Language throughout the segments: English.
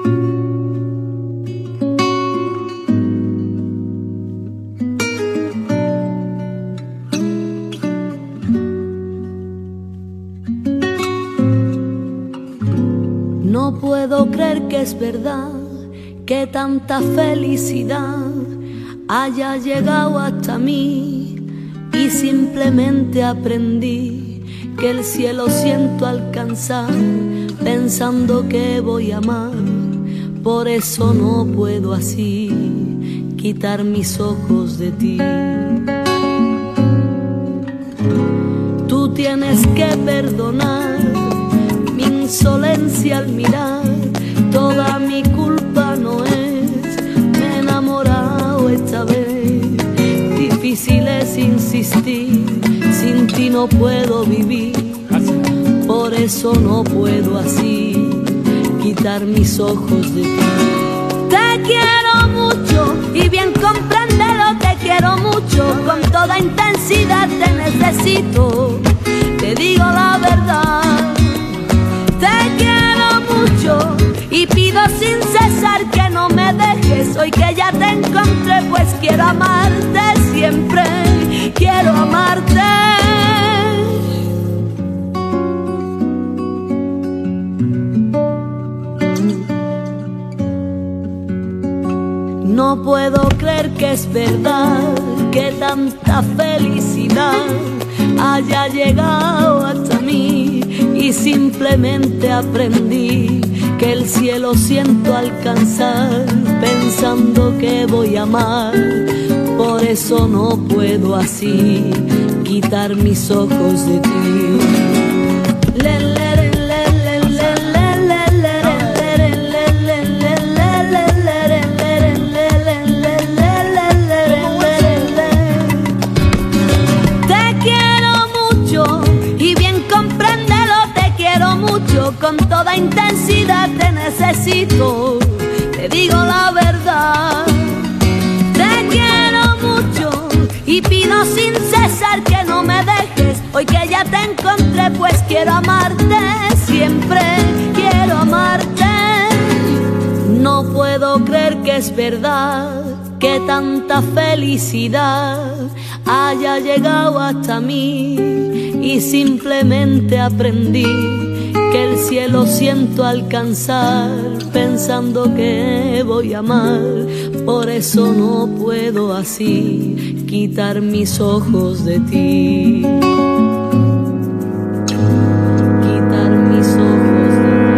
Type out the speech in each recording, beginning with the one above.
No puedo creer que es verdad que tanta felicidad haya llegado hasta mí y simplemente aprendí que el cielo siento alcanzar pensando que voy a amar. Por eso no puedo así quitar mis ojos de ti. Tú tienes que perdonar mi insolencia al mirar, toda mi culpa no es, me he enamorado esta vez. Difícil es insistir, sin ti no puedo vivir, por eso no puedo así quitar mis ojos de ti. Te quiero mucho y bien compréndelo, te quiero mucho, con toda intensidad te necesito, te digo la verdad. Te quiero mucho y pido sin cesar que no me dejes, hoy que ya te encontré, pues quiero amarte siempre, quiero amarte. No puedo creer que es verdad que tanta felicidad haya llegado hasta mí y simplemente aprendí que el cielo siento alcanzar pensando que voy a amar. Por eso no puedo así quitar mis ojos de ti. Con toda intensidad te necesito, te digo la verdad. Te quiero mucho y pido sin cesar que no me dejes, hoy que ya te encontré, pues quiero amarte siempre, quiero amarte. No puedo creer que es verdad que tanta felicidad haya llegado hasta mí y simplemente aprendí que el cielo siento alcanzar pensando que voy a amar. Por eso no puedo así quitar mis ojos de ti. Quitar mis ojos de ti.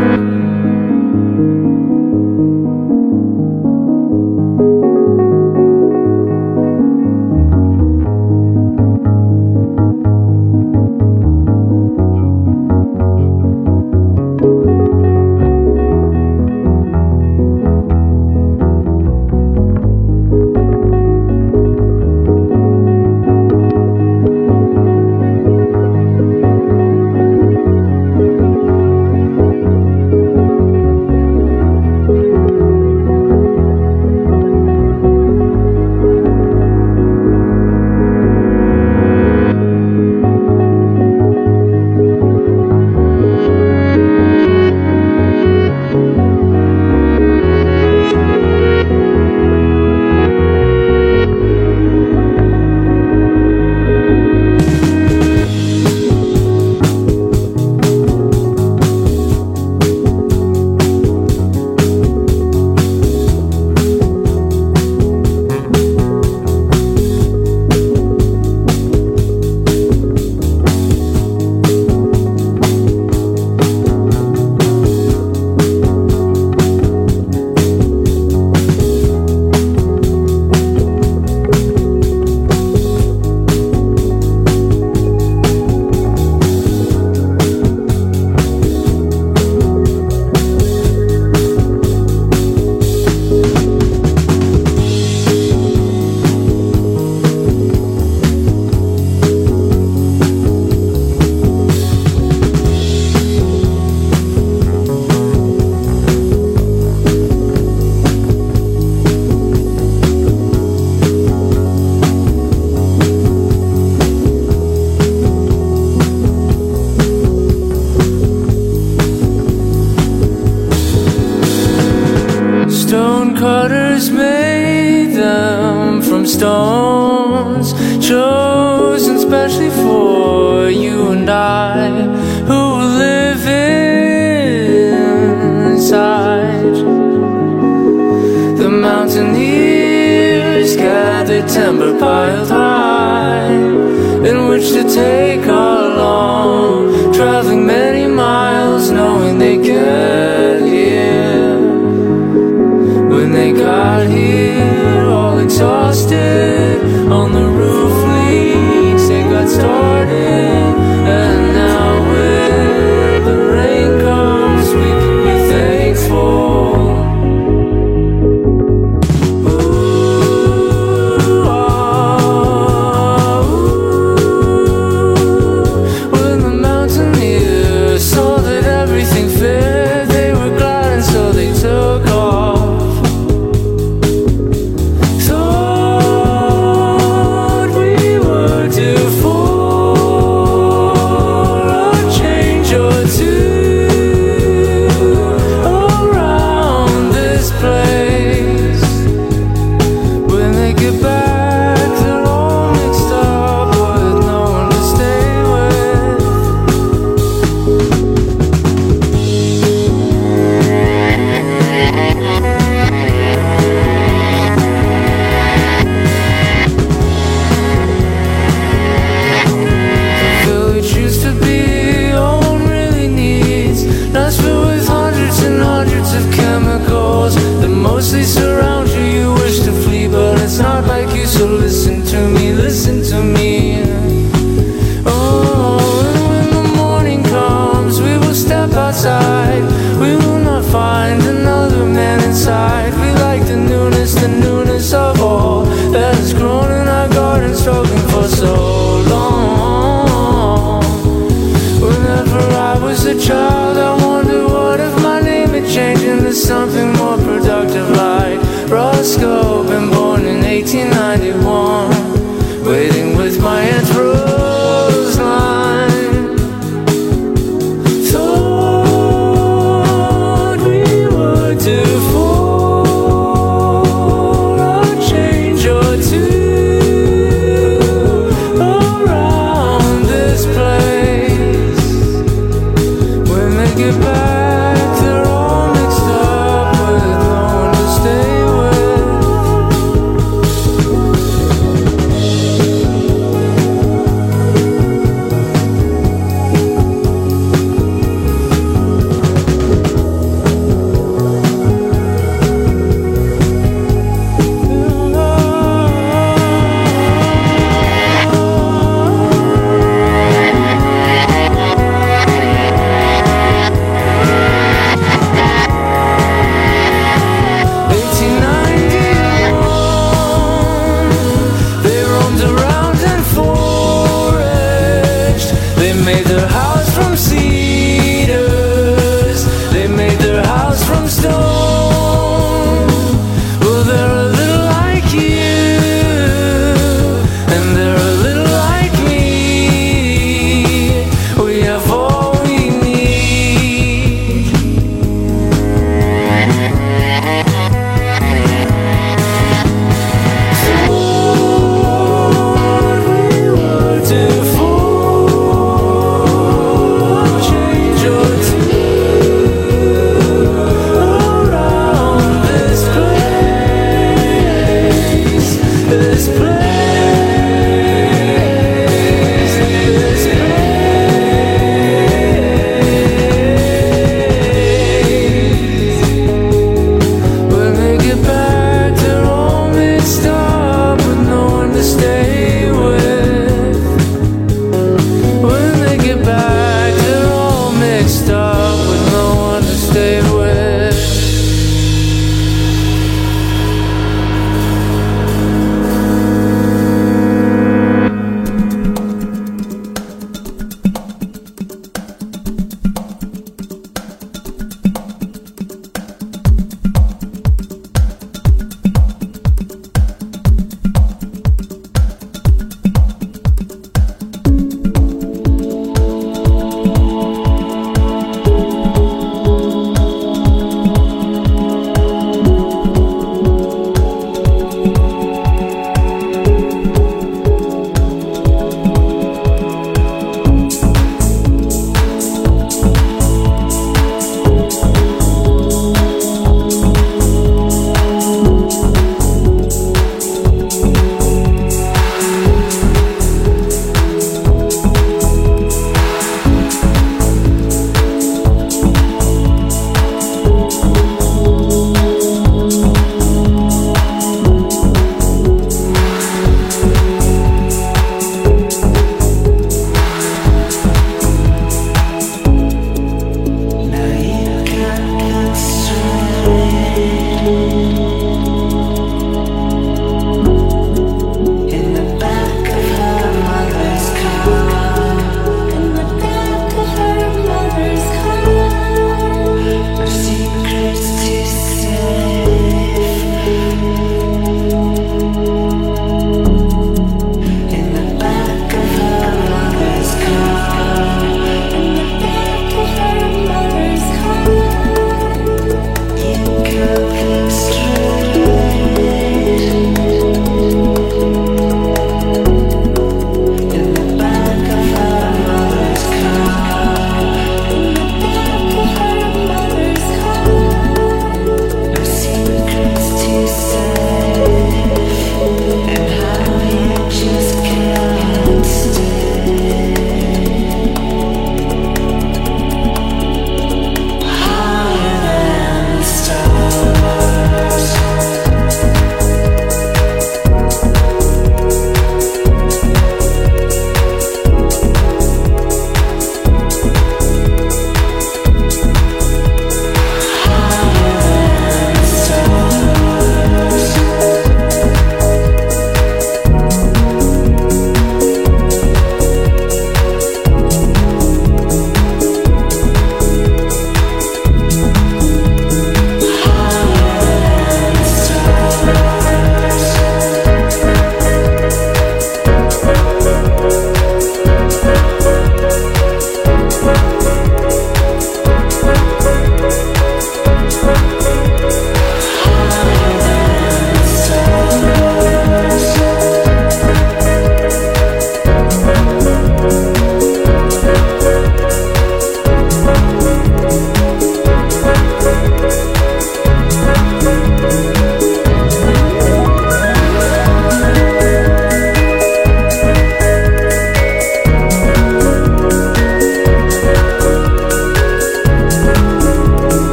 stone cutters made them from stones chosen specially for you and I, who will live inside. The mountaineers gathered timber piled high, in which to take our long, traveling many miles, knowing they get here. When they got here, all exhausted, on the roof leaks, they got started. And now when the rain comes, we can be thankful. When the mountaineers saw that everything fit, they were glad and so they took off. Thought we were due for a change or two around this place. When they get back, they're all mixed up with no one to stay with. The village used to be all one really needs, nice filled with hundreds and hundreds of chemicals that mostly surround you. You wish to flee, but it's not like you, so listen to me, listen to me. Oh, and when the morning comes, we will step outside. We will not find another man inside. We like the newness of all that has grown in our garden, struggling for so long. Whenever I was a child, I wondered what if my name had changed into something more productive, like Roscoe, been born in 1891, waiting with my Aunt Roseline. Thought we were due for a change or two around this place. When they get back, they're all mixed up with no one to stay with.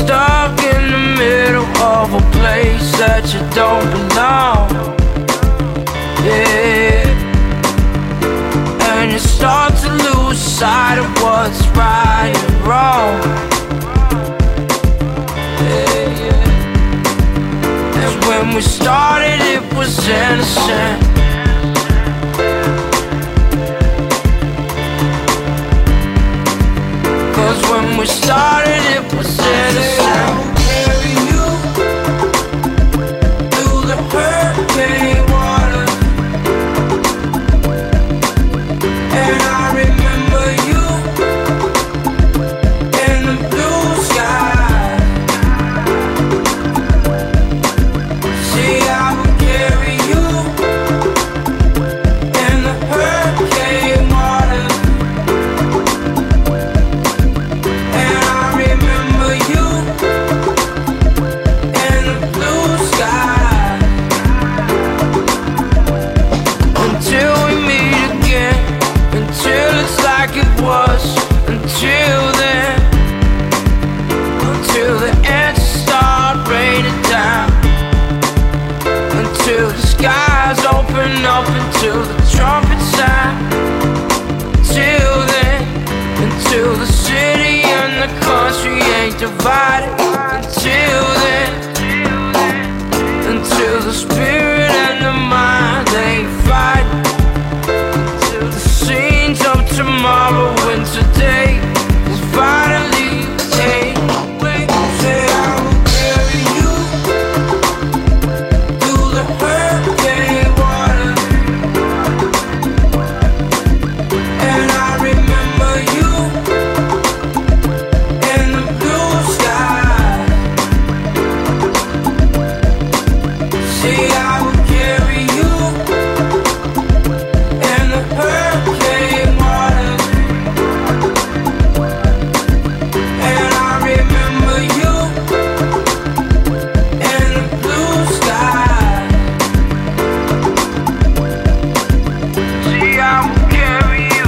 stuck in the middle of a place that you don't belong. Yeah. And you start to lose sight of what's right and wrong. Yeah, yeah. And when we started it was innocent. Cause when we started it was innocent. Carry you through the hurricane water, and I remember you in the blue sky. See, I will carry you in the hurricane water, and I remember you in the blue sky. Until we meet again, until it's like it was, until then, until the answers start raining down, until the skies open up, until the trumpet sound, until then, until the city and the country ain't divided, until then, until the spirit and the mind ain't fighting, until the scenes of tomorrow and today is finally day. Say I will carry you through the hurricane water, and I remember you in the blue sky. See, I will carry you in the hurricane water, and I remember you in the blue sky. See, I will carry you.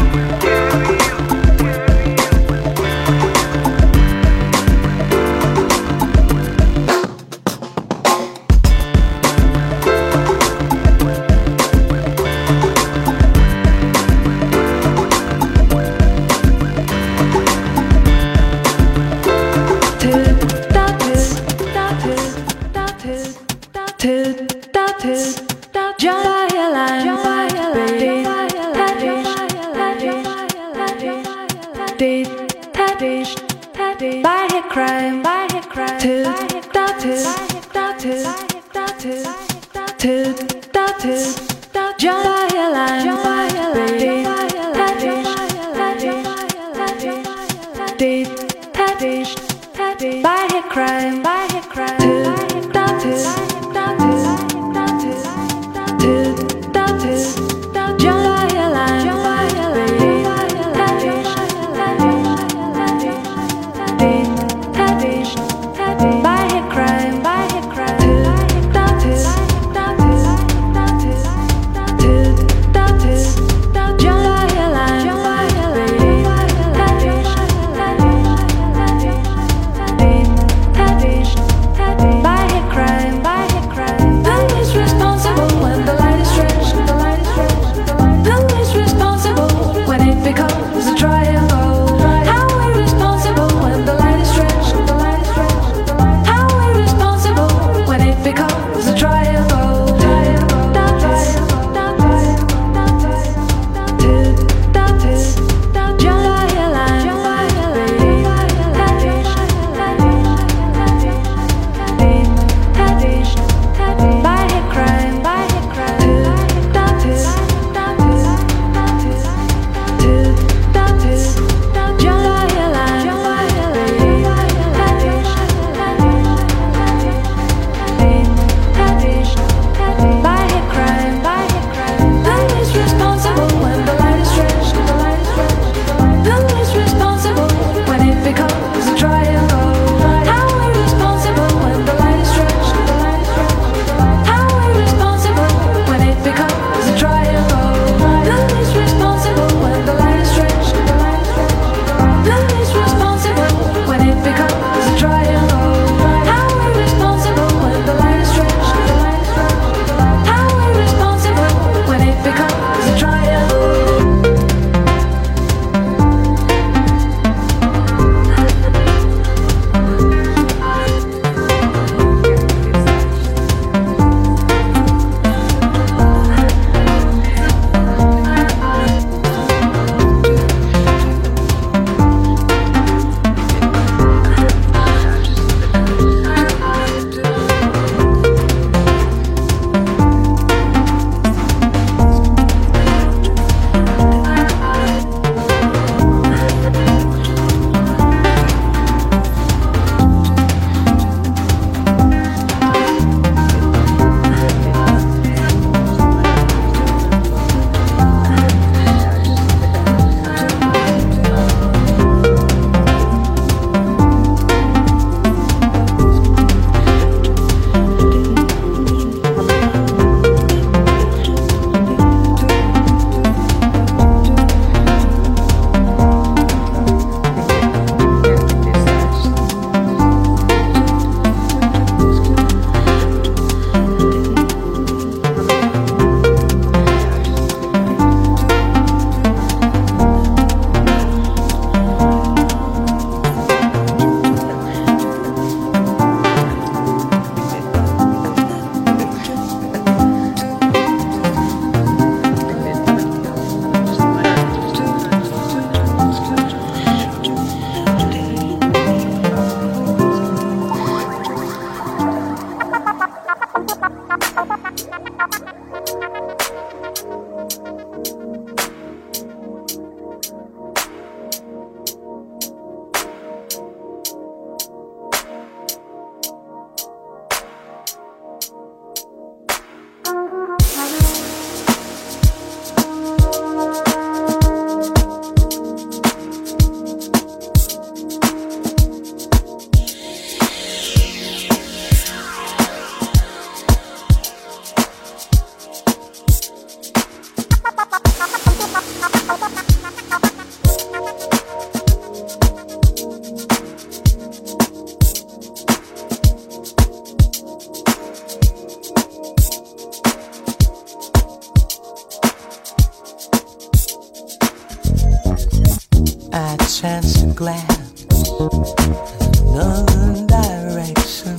chance to glance in another direction.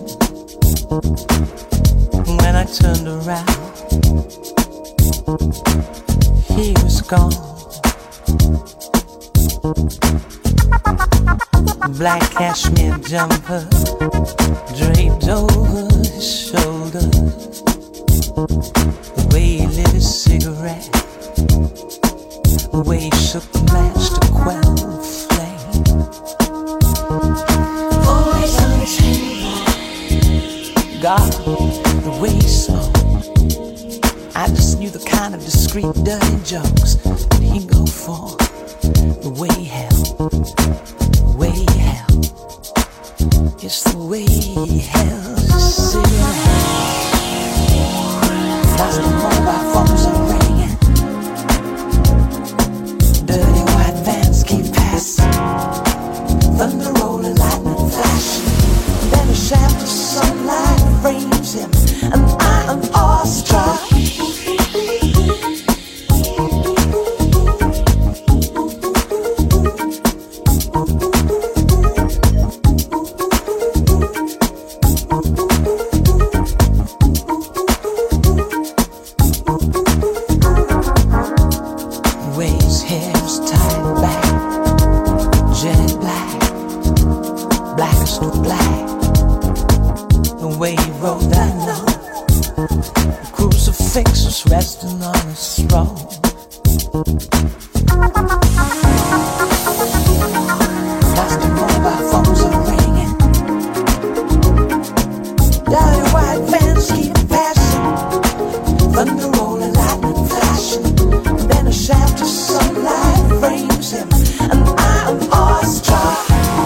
When I turned around, he was gone. Black cashmere jumper draped over his shoulders. The way he lit his cigarette, the way he shook the match to quell the flame. Always on his hand, God, the way he saw. I just knew the kind of discreet, dirty jokes that he go for. The way he held, the way he held. It's the way he held his cigarette. That's the mobile phones are ringing. Dirty white vans keep passing. Thunder rolling, lightning flashing. Then a shaft of sunlight frames him, and I am awestruck. Resting on his throne. Plastic mobile phones are ringing. Dirty white vans keep passing. Thunder rolling, lightning flashing. Then a shaft of sunlight frames him, and I am awestruck.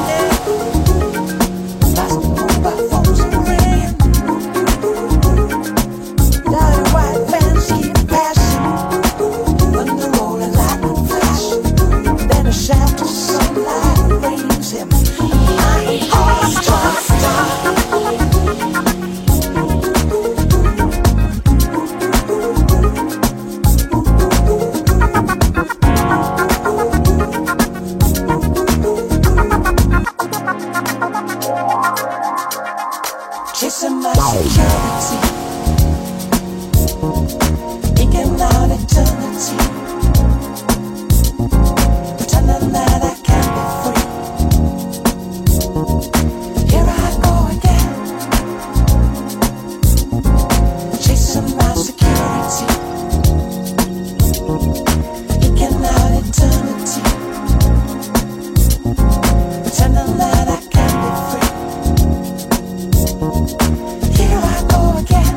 Plastic mobile phones are ringing. Dirty white vans keep passing. Thunder rolling, lightning flashing. Then a shaft of sunlight frames him, and I am awestruck. Chasing my security, eking out eternity, pretending that I can't be free. Here I go again, chasing my security, eking out eternity, pretending that I can't be free. Here I go again,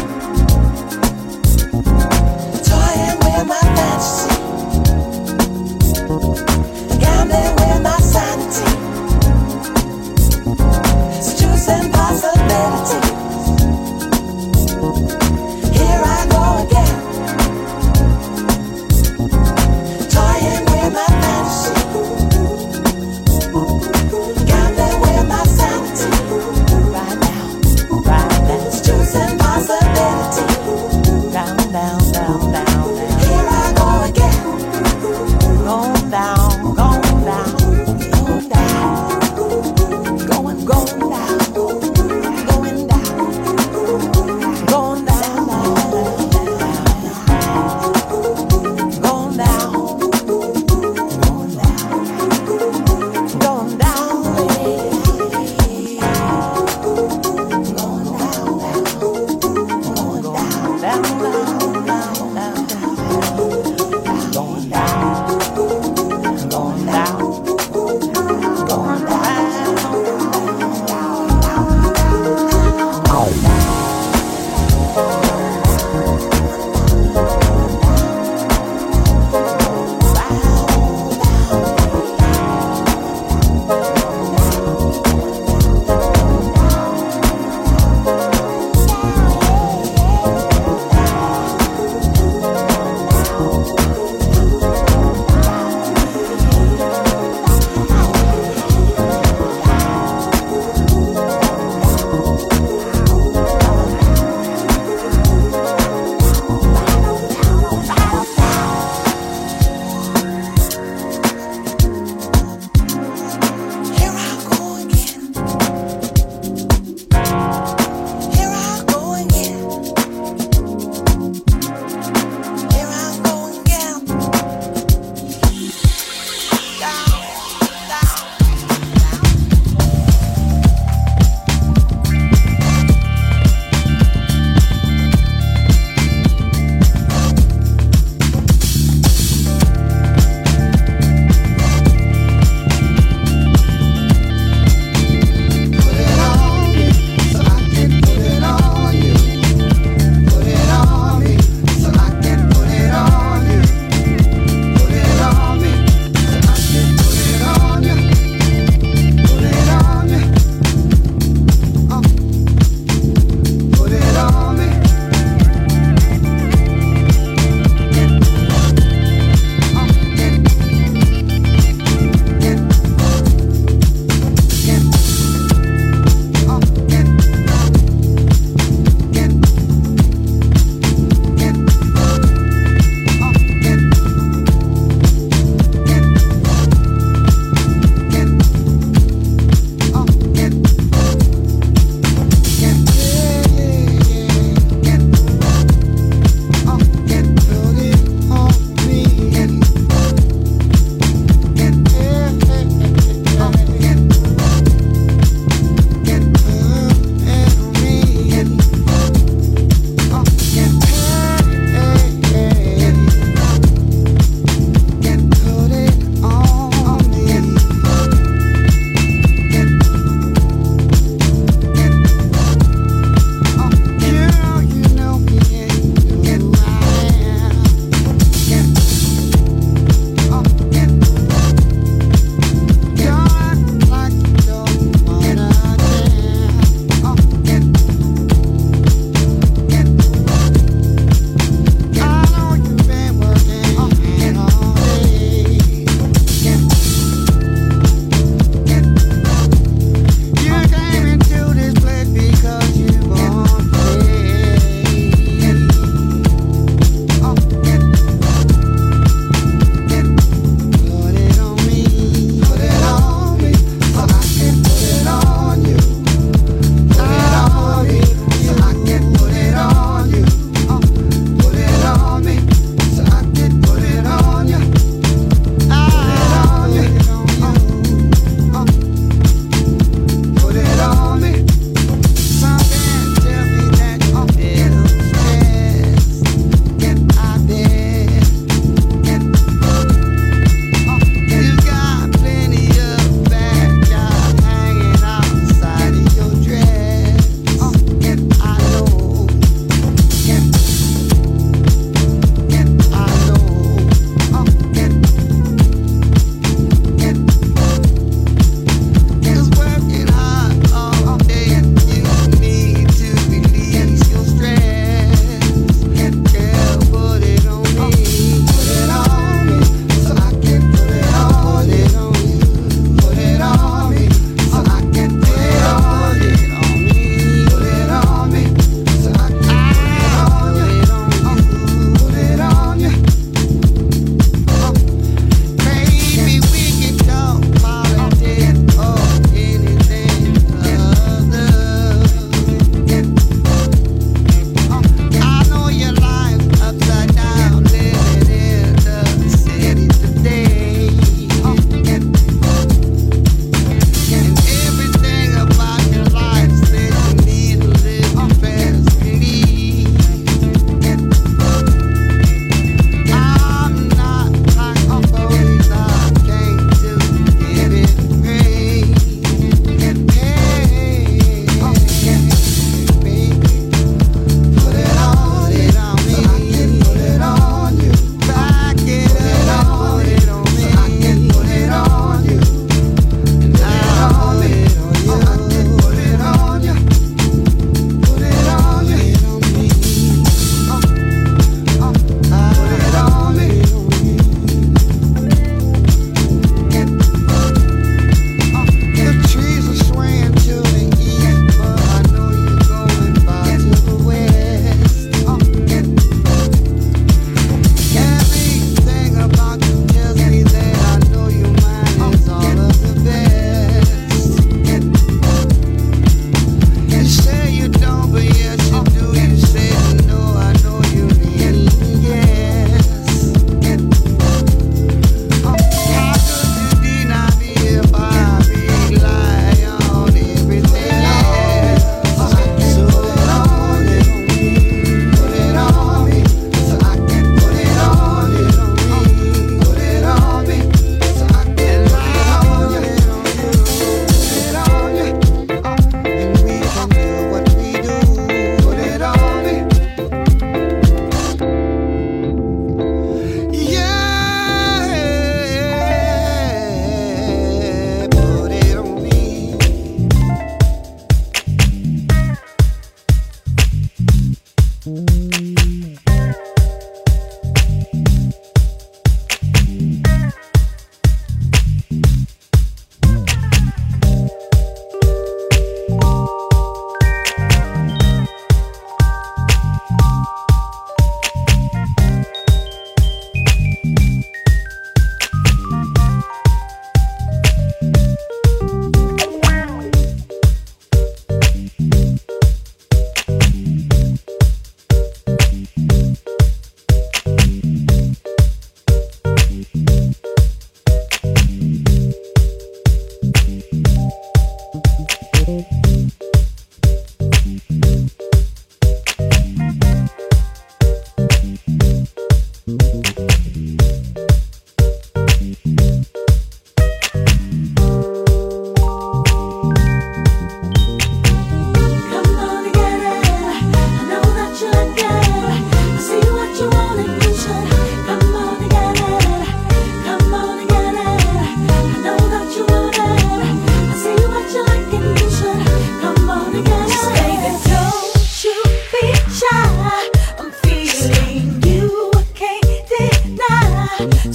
toying with my fantasy, gambling with my sanity, seducing possibilities. Here I go again, toying with my fantasy, gambling with my sanity. Right now, seducing possibility. Down, down, down, down, down. Here I go again. Going down, going down, going down. Going, going down, going down, going down, going down, going down, going down.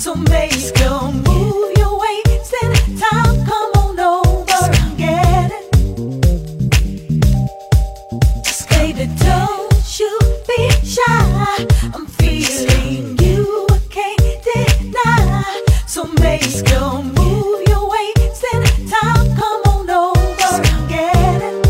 So make your move your waist and time. Come on over and get it. Just baby, don't you be shy. I'm feeling you, I can't deny. So make your move your waist and time. Come on over and get it.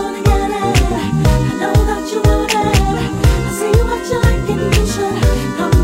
Come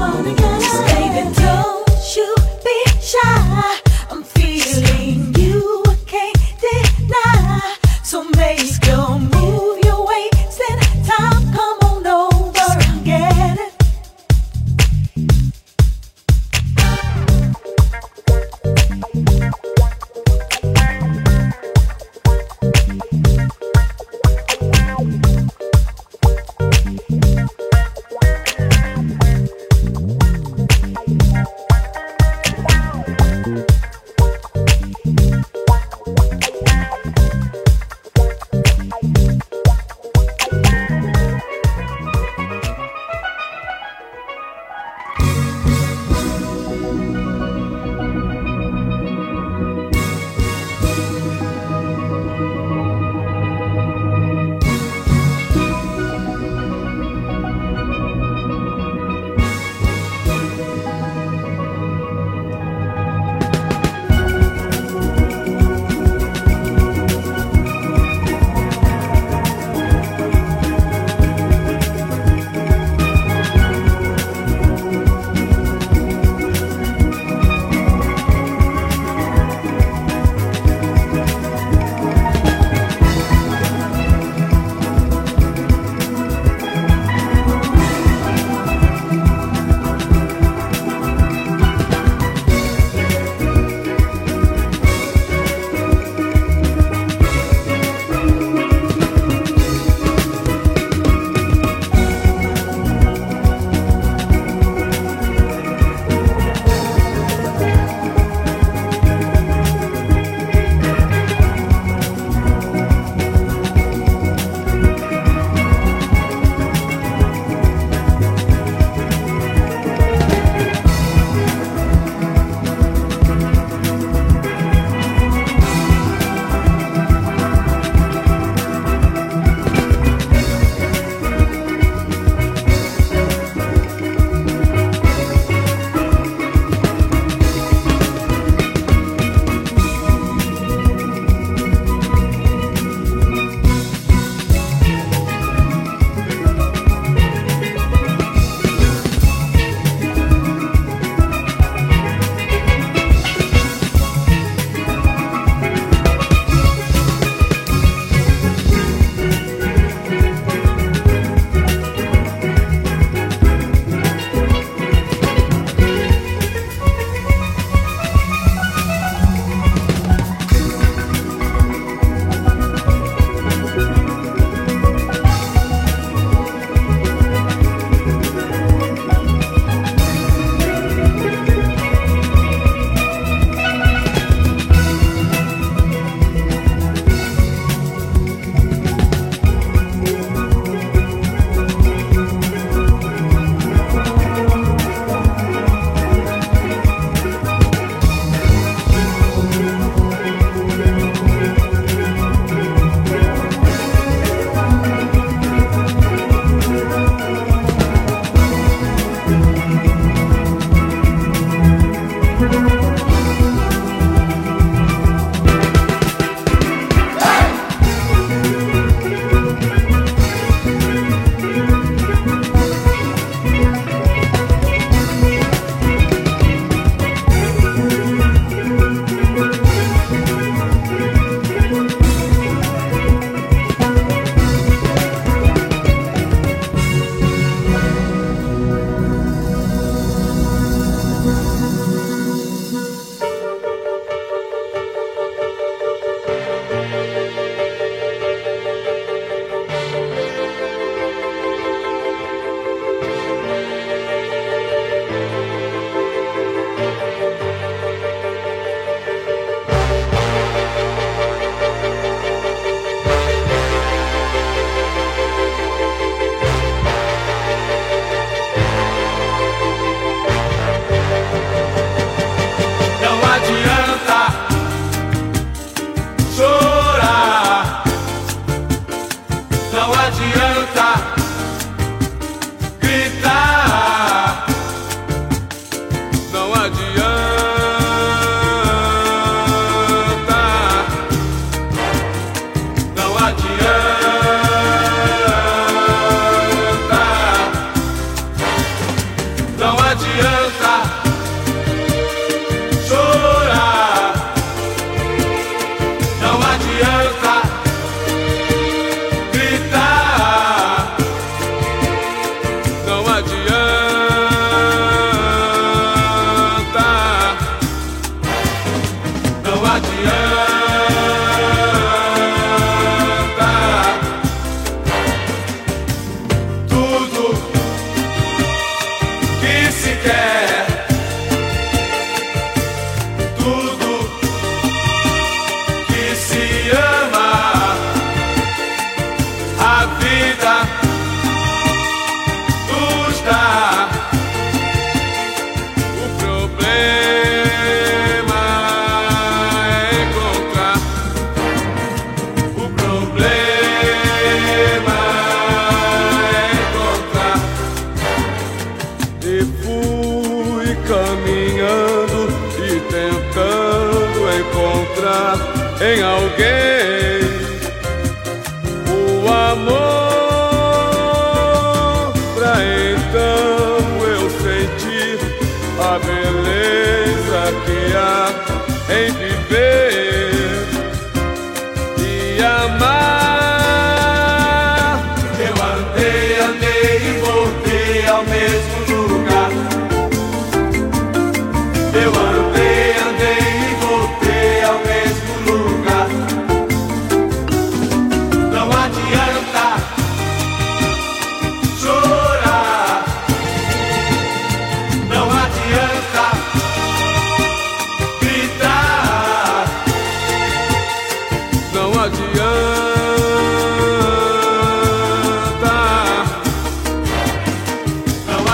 Não adianta chorar, não adianta gritar, não adianta, não adianta. Tudo que se quer, tudo que se ama, a vida nos dá. O problema é encontrar, o problema é encontrar. E fui caminhando e tentando encontrar em alguém o amor, pra então eu sentir a beleza que há em viver e amar. Eu andei, andei e voltei ao mesmo lugar. Eu andei, andei e voltei ao mesmo lugar. Não adianta chorar, não adianta gritar, não adianta, não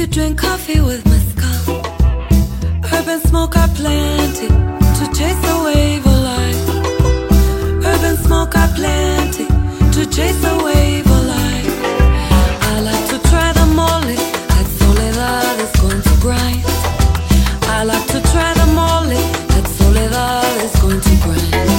drink coffee with mezcal. Urban smoke are plenty to chase a wave of life. Urban smoke are plenty to chase a wave of life. I like to try the mole that soledad is going to grind. I like to try the mole that soledad is going to grind.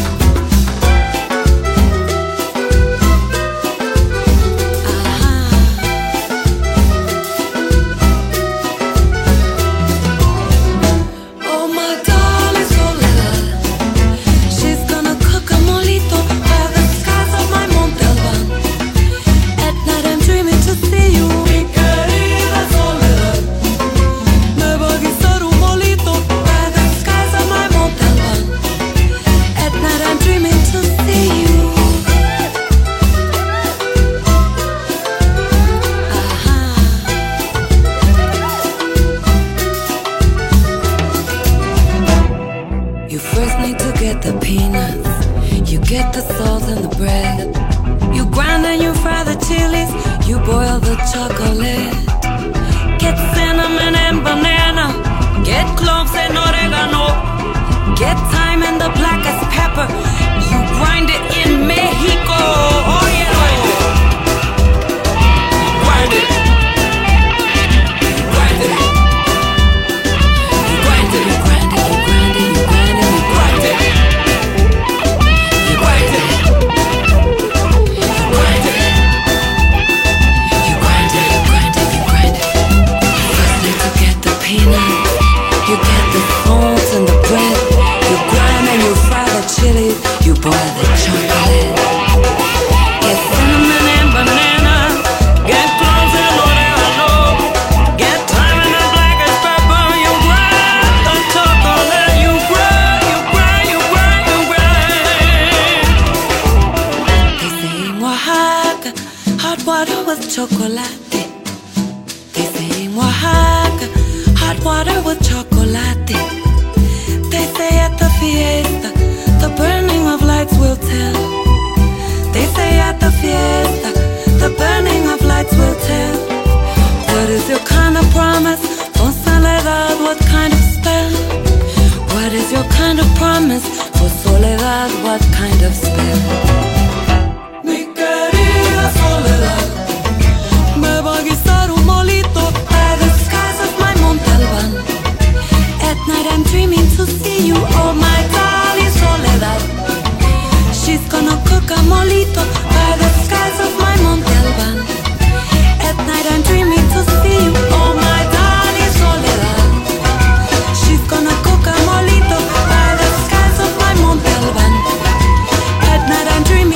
Dreaming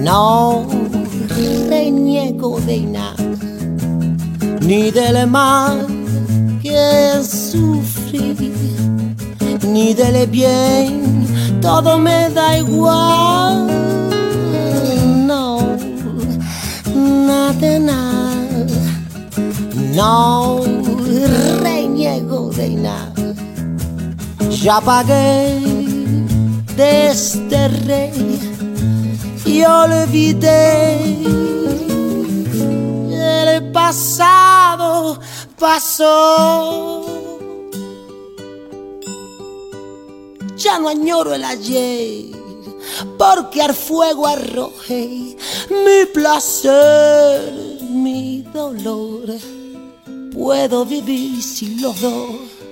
No reniego de nada, ni del mal que sufrí, ni del bien, todo me da igual. No, nada de nada, no reniego de nada. Ya pagué de este rey y olvidé. El pasado pasó. Ya no añoro el ayer, porque al fuego arrojé mi placer, mi dolor. Puedo vivir sin los dos.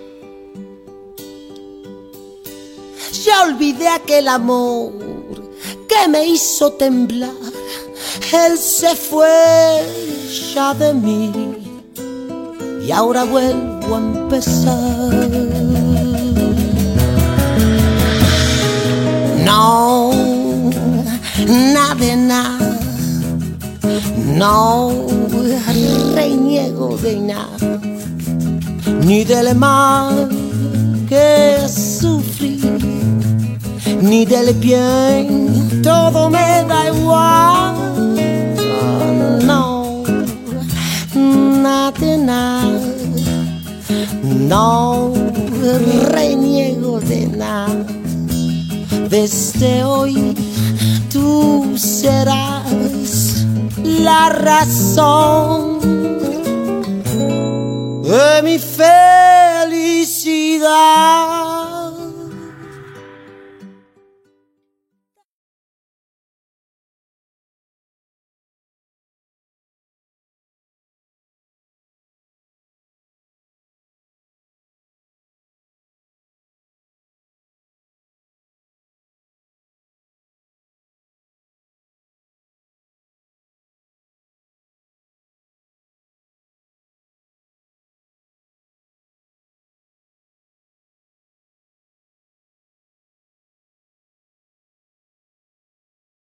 Ya olvidé aquel amor que me hizo temblar. Él se fue ya de mí y ahora vuelvo a empezar. No, nada de nada, no reniego de nada, ni del mal que sufrí, ni del bien, todo me da igual. No, nada de nada, no reniego de nada. Desde hoy tú serás la razón de mi felicidad.